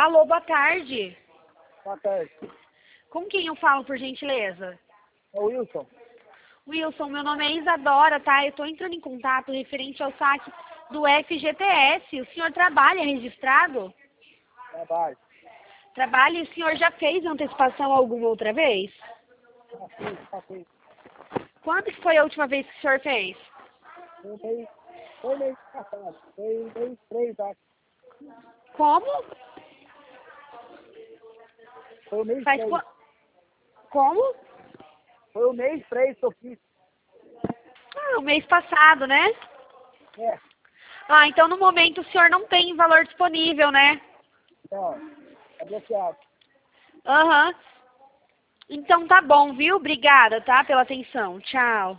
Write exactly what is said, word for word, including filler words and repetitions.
Alô, boa tarde. Boa tarde. Com quem eu falo, por gentileza? É o Wilson. Wilson, meu nome é Isadora, tá? Eu estou entrando em contato referente ao saque do F G T S. O senhor trabalha registrado? Trabalho. Trabalha e o senhor já fez antecipação alguma outra vez? Já fiz, já fiz. Quando que foi a última vez que o senhor fez? Foi mês, foi mês passado. Foi mês três, acho. Como? Foi o mês Faz três. qua... Como? Foi o mês três que eu fiz. Ah, o mês passado, né? É. Ah, então no momento o senhor não tem valor disponível, né? Então, é bloqueado. Aham. Então tá bom, viu? Obrigada, tá? Pela atenção. Tchau.